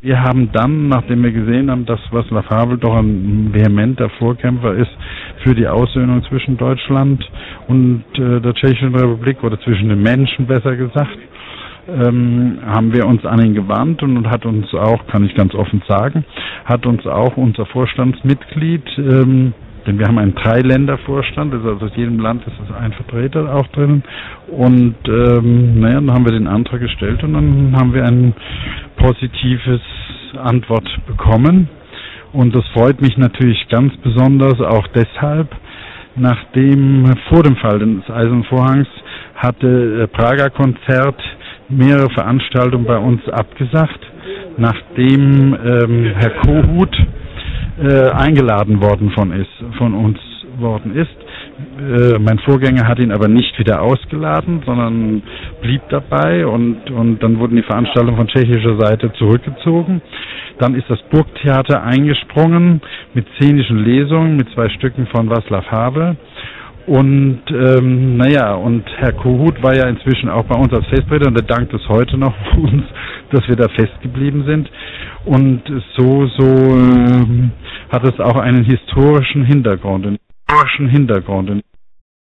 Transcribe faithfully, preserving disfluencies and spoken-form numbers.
Wir haben dann, nachdem wir gesehen haben, dass Václav Havel doch ein vehementer Vorkämpfer ist für die Aussöhnung zwischen Deutschland und äh, der Tschechischen Republik, oder zwischen den Menschen besser gesagt, ähm, haben wir uns an ihn gewandt und hat uns auch, kann ich ganz offen sagen, hat uns auch unser Vorstandsmitglied, ähm, denn wir haben einen Dreiländervorstand, also aus jedem Land ist es ein Vertreter auch drin. Und ähm, naja, dann haben wir den Antrag gestellt und dann haben wir ein positives Antwort bekommen. Und das freut mich natürlich ganz besonders auch deshalb, nachdem vor dem Fall des Eisernen Vorhangs hatte der Prager Konzert mehrere Veranstaltungen bei uns abgesagt, nachdem ähm, Herr Kohut Äh, eingeladen worden von ist, von uns worden ist. Äh, mein Vorgänger hat ihn aber nicht wieder ausgeladen, sondern blieb dabei und, und dann wurden die Veranstaltungen von tschechischer Seite zurückgezogen. Dann ist das Burgtheater eingesprungen mit szenischen Lesungen, mit zwei Stücken von Václav Havel. Und ähm, naja, und Herr Kohut war ja inzwischen auch bei uns als Festredner und er dankt es heute noch uns, dass wir da festgeblieben sind. Und so, so ähm, hat es auch einen historischen Hintergrund, einen historischen Hintergrund.